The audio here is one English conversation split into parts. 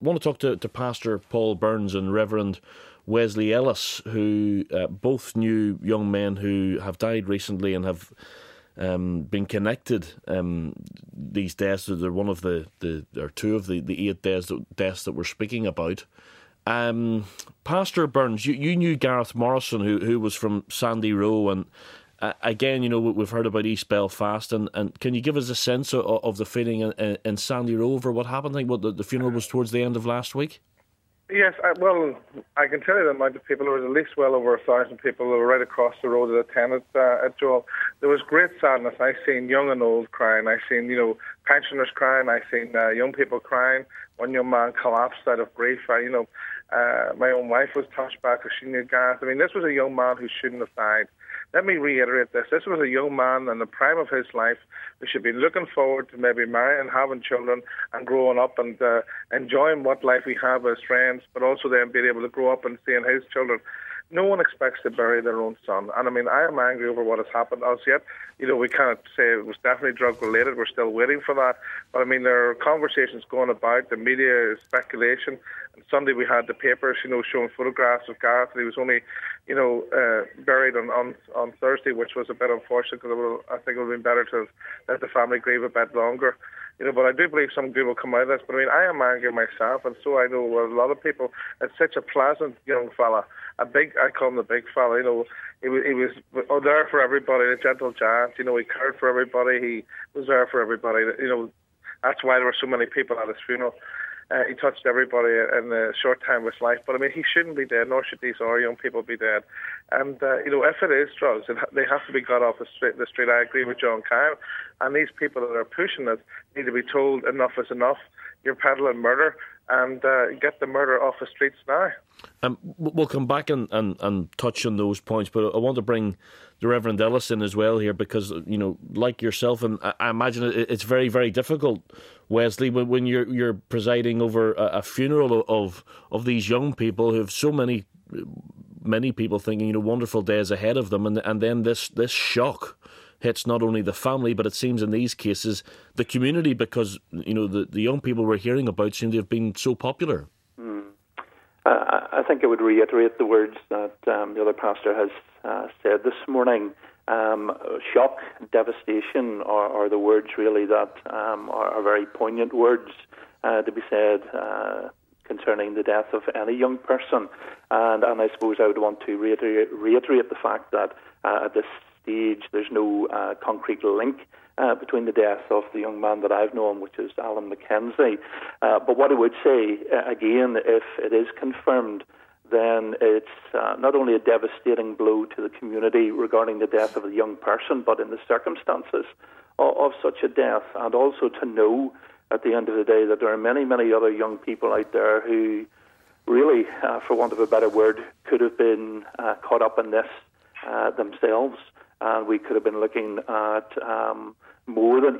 want to talk to Pastor Paul Burns and Reverend Wesley Ellis, who both knew young men who have died recently and have been connected. These deaths, they're one of the or two of the 8 deaths that we're speaking about. Pastor Burns, you knew Gareth Morrison, who was from Sandy Row, and again, we've heard about East Belfast, and can you give us a sense of the feeling in Sandy Row over what happened? I think the funeral was towards the end of last week. Yes, I can tell you the amount of people. There was at least well over 1,000 people who were right across the road that attended at Joel. There was great sadness. I seen young and old crying. I seen pensioners crying. I seen young people crying. One young man collapsed out of grief. My own wife was touched back because she knew Gareth. I mean, this was a young man who shouldn't have died. Let me reiterate this. This was a young man in the prime of his life who should be looking forward to maybe marrying, having children and growing up and enjoying what life we have as friends, but also then being able to grow up and seeing his children. No one expects to bury their own son. And I mean, I am angry over what has happened as yet. We can't say it was definitely drug related. We're still waiting for that. But I mean, there are conversations going about. The media is speculation. And Sunday we had the papers, showing photographs of Gareth. He was only, buried on Thursday, which was a bit unfortunate because I think it would have been better to have let the family grieve a bit longer. But I do believe some good will come out of this. But I mean, I am angry myself, and so I know a lot of people. It's such a pleasant young fella, I call him the big fella. He was there for everybody, a gentle giant. He cared for everybody. He was there for everybody. That's why there were so many people at his funeral. He touched everybody in the short time of his life. But I mean, he shouldn't be dead, nor should these other young people be dead. And if it is drugs, they have to be got off the street. I agree with John Kyle. And these people that are pushing it need to be told enough is enough. You're peddling murder, and get the murder off the streets now. We'll come back and touch on those points, but I want to bring the Reverend Ellis in as well here because, like yourself, and I imagine it's very, very difficult, Wesley, when you're presiding over a funeral of these young people who have so many people thinking, wonderful days ahead of them, and then this shock hits not only the family, but it seems in these cases the community, because the young people we're hearing about seem to have been so popular. I think I would reiterate the words that the other pastor has said this morning. Shock, devastation are the words really that are very poignant words to be said concerning the death of any young person. And I suppose I would want to reiterate the fact that at this stage there's no concrete link between the death of the young man that I've known, which is Alan Mackenzie. But what I would say, again, if it is confirmed, then it's not only a devastating blow to the community regarding the death of a young person, but in the circumstances of such a death, and also to know at the end of the day that there are many, many other young people out there who really, for want of a better word, could have been caught up in this themselves. And we could have been looking at more than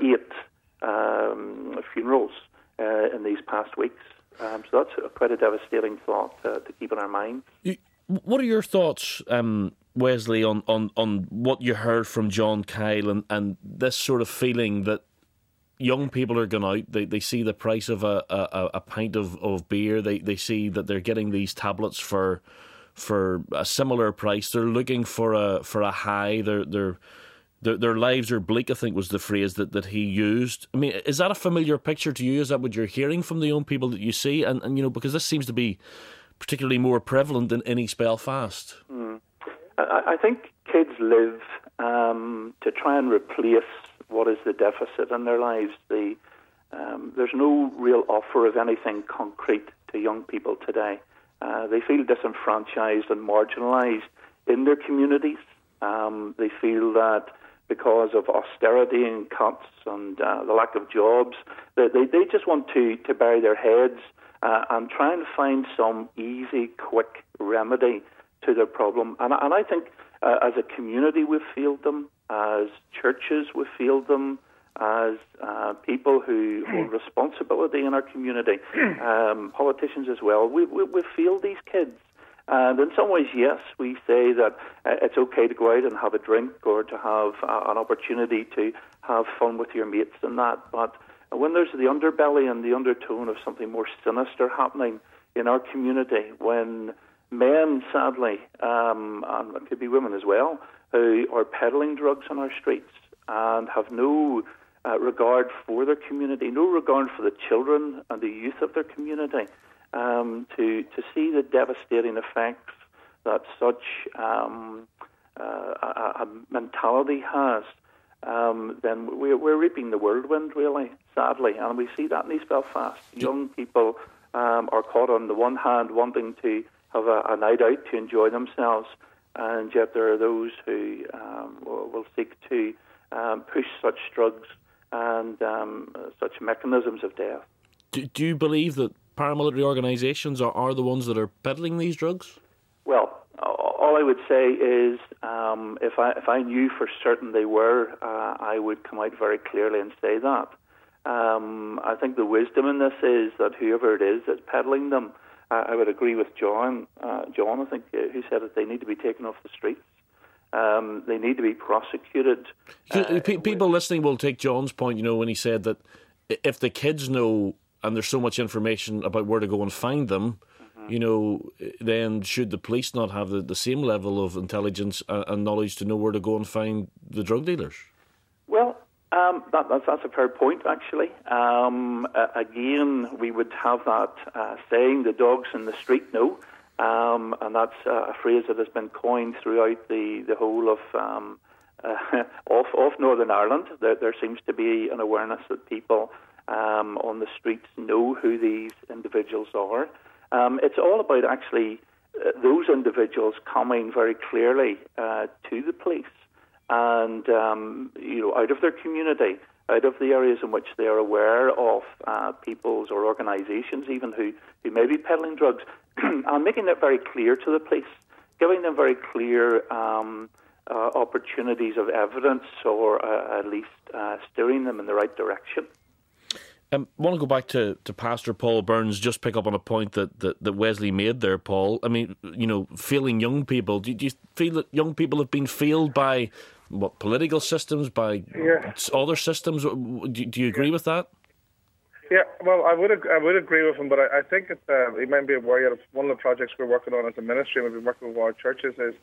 8 funerals in these past weeks. So that's quite a devastating thought to keep in our minds. What are your thoughts, Wesley, on what you heard from John Kyle and this sort of feeling that young people are going out, they see the price of a pint of beer, they see that they're getting these tablets for a similar price. They're looking for a high. Their lives are bleak, I think was the phrase that he used. I mean, is that a familiar picture to you? Is that what you're hearing from the young people that you see? And because this seems to be particularly more prevalent in East Belfast. I think kids live to try and replace what is the deficit in their lives. There's no real offer of anything concrete to young people today. They feel disenfranchised and marginalised in their communities. They feel that because of austerity and cuts and the lack of jobs, they just want to bury their heads and try and find some easy, quick remedy to their problem. And I think as a community we've failed them, as churches we've failed them, as people who hold responsibility in our community, politicians as well, we've failed these kids. And in some ways, yes, we say that it's okay to go out and have a drink or to have an opportunity to have fun with your mates and that, but when there's the underbelly and the undertone of something more sinister happening in our community, when men, sadly, and it could be women as well, who are peddling drugs on our streets and have no regard for their community, no regard for the children and the youth of their community, to see the devastating effects that such a mentality has, then we're reaping the whirlwind, really, sadly. And we see that in East Belfast. Young people are caught on the one hand wanting to have a night out to enjoy themselves, and yet there are those who will seek to push such drugs and such mechanisms of death. Do you believe that paramilitary organisations are the ones that are peddling these drugs? Well, all I would say is if I knew for certain they were, I would come out very clearly and say that. I think the wisdom in this is that whoever it is that's peddling them, I would agree with John. John, I think, who said that they need to be taken off the streets. They need to be prosecuted. People listening will take John's point, when he said that if the kids know and there's so much information about where to go and find them, then should the police not have the same level of intelligence and knowledge to know where to go and find the drug dealers? Well, that's a fair point, actually. Again, we would have that saying, the dogs in the street know, and that's a phrase that has been coined throughout the whole of Northern Ireland. There seems to be an awareness that people on the streets know who these individuals are. It's all about actually those individuals coming very clearly to the police and out of their community, out of the areas in which they are aware of peoples or organisations even who may be peddling drugs, and making it very clear to the police, giving them very clear opportunities of evidence, or at least steering them in the right direction. I want to go back to Pastor Paul Burns, just pick up on a point that Wesley made there, Paul. I mean, failing young people. Do you feel that young people have been failed by political systems, by other systems? Do you agree with that? Yeah, well, I would agree with him, but I think he might be aware of one of the projects we're working on as a ministry, and we've been working with our churches, is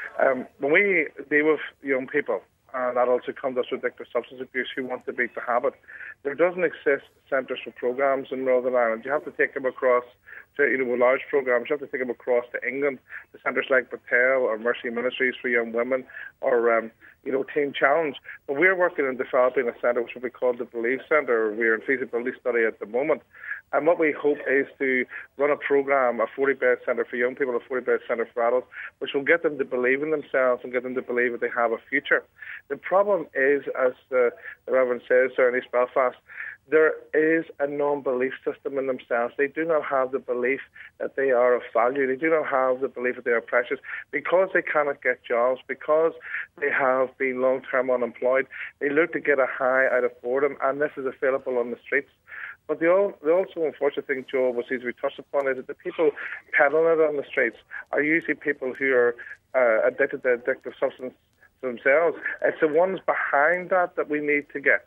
when we deal with young people and adults who come to us with addictive substance abuse who want to beat the habit, there doesn't exist centres for programs in Northern Ireland. You have to take them across to, with large programs, you have to take them across to England, to centres like Battelle or Mercy Ministries for Young Women, or Teen Challenge. But we're working on developing a centre which will be called the Believe Centre. We're in feasibility study at the moment. And what we hope is to run a programme, a 40-bed centre for young people, a 40-bed centre for adults, which will get them to believe in themselves and get them to believe that they have a future. The problem is, as the Reverend says there in East Belfast, there is a non-belief system in themselves. They do not have the belief that they are of value. They do not have the belief that they are precious. Because they cannot get jobs, because they have been long-term unemployed, they look to get a high out of boredom, and this is available on the streets. But the also unfortunate thing, Joel, which we touched upon, is that the people peddling it on the streets are usually people who are addicted to addictive substance themselves. It's the ones behind that we need to get.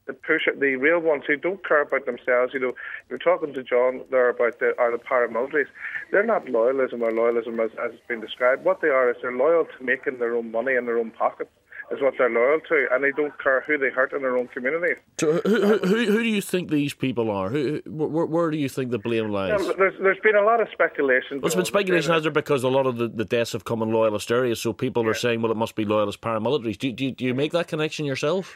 The real ones who don't care about themselves. You're talking to John there about the paramilitaries. They're not loyalism as it's been described. What they are is they're loyal to making their own money in their own pockets, is what they're loyal to, and they don't care who they hurt in their own community. So who do you think these people are? Where do you think the blame lies? There's been a lot of speculation. Well, it's been speculation, has there, because a lot of the deaths have come in loyalist areas, so people are saying, well, it must be loyalist paramilitaries. Do you make that connection yourself?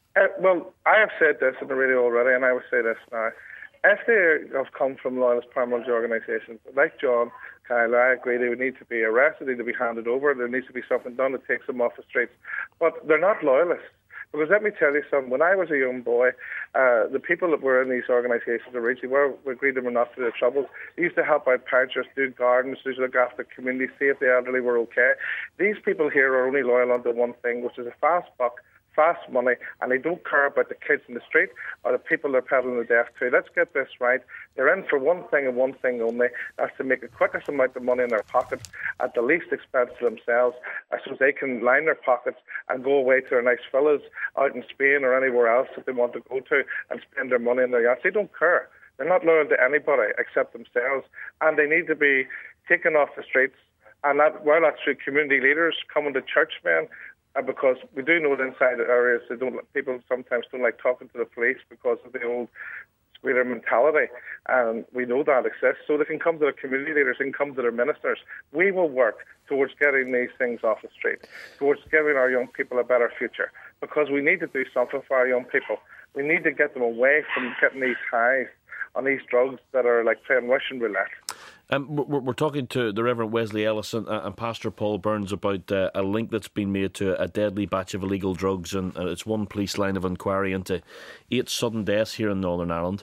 Well, I have said this in the radio already, and I will say this now. If they have come from loyalist paramilitary organisations, like John, Kyle, I agree they would need to be arrested, they need to be handed over, there needs to be something done that takes them off the streets. But they're not loyalists. Because let me tell you something, when I was a young boy, the people that were in these organisations originally we agreed they were not for their troubles. They used to help out parents, do gardens, to look after the community, see if the elderly were okay. These people here are only loyal unto one thing, which is a fast buck, fast money, and they don't care about the kids in the street or the people they're peddling the death to. Let's get this right. They're in for one thing and one thing only. That's to make the quickest amount of money in their pockets at the least expense to themselves, so they can line their pockets and go away to their nice villas out in Spain or anywhere else that they want to go to and spend their money in their yachts. They don't care. They're not loyal to anybody except themselves, and they need to be taken off the streets. And that's through community leaders coming to church, men, because we do know that inside the areas people sometimes don't like talking to the police because of the old squealer mentality, and we know that exists. So they can come to their community leaders, they can come to their ministers. We will work towards getting these things off the street, towards giving our young people a better future, because we need to do something for our young people. We need to get them away from getting these highs on these drugs that are like playing Russian roulette. We're talking to the Reverend Wesley Ellison and Pastor Paul Burns about a link that's been made to a deadly batch of illegal drugs, and it's one police line of inquiry into 8 sudden deaths here in Northern Ireland.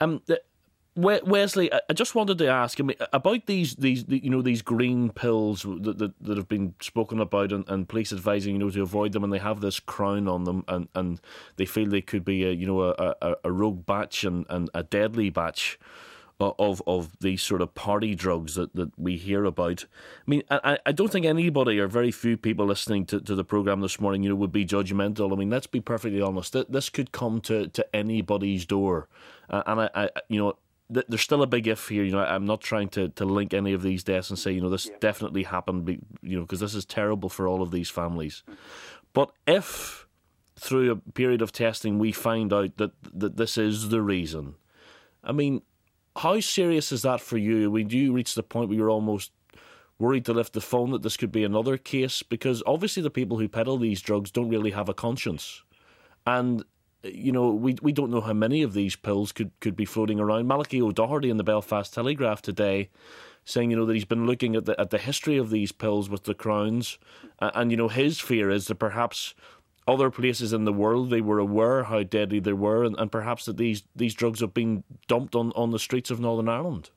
Wesley, I just wanted to ask about these green pills that have been spoken about, and police advising to avoid them, and they have this crown on them, and they feel they could be a rogue batch and a deadly batch of these sort of party drugs that we hear about. I mean, I don't think anybody or very few people listening to the programme this morning, would be judgmental. I mean, let's be perfectly honest. This could come to anybody's door, and there's still a big if here. I'm not trying to link any of these deaths and say, this definitely happened, because this is terrible for all of these families. But if through a period of testing we find out that this is the reason, I mean, how serious is that for you? I mean, do you reach the point where you're almost worried to lift the phone that this could be another case? Because obviously the people who peddle these drugs don't really have a conscience. And, we don't know how many of these pills could be floating around. Malachy O'Doherty in the Belfast Telegraph today saying, that he's been looking at the history of these pills with the crowns. And his fear is that perhaps other places in the world, they were aware how deadly they were, and perhaps that these drugs have been dumped on the streets of Northern Ireland.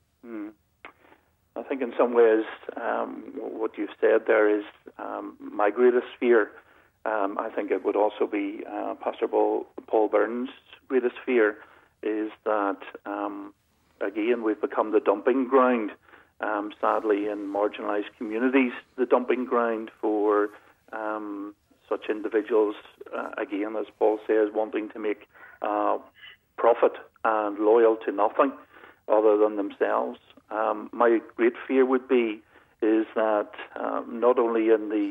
I think in some ways what you've said there is my greatest fear. I think it would also be Pastor Paul Burns' greatest fear, is that, again, we've become the dumping ground, sadly, in marginalised communities, the dumping ground for such individuals, again, as Paul says, wanting to make profit and loyal to nothing other than themselves. My great fear would be is that not only in the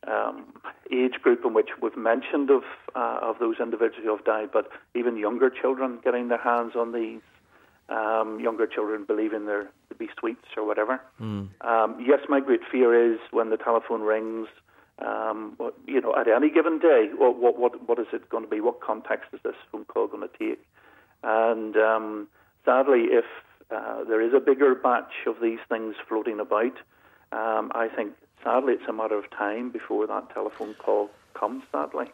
age group in which we've mentioned of those individuals who have died, but even younger children getting their hands on these, younger children believing they're to be sweets or whatever. Yes, my great fear is when the telephone rings, at any given day, what is it going to be? What context is this phone call going to take? And sadly, if there is a bigger batch of these things floating about, I think sadly it's a matter of time before that telephone call comes, sadly.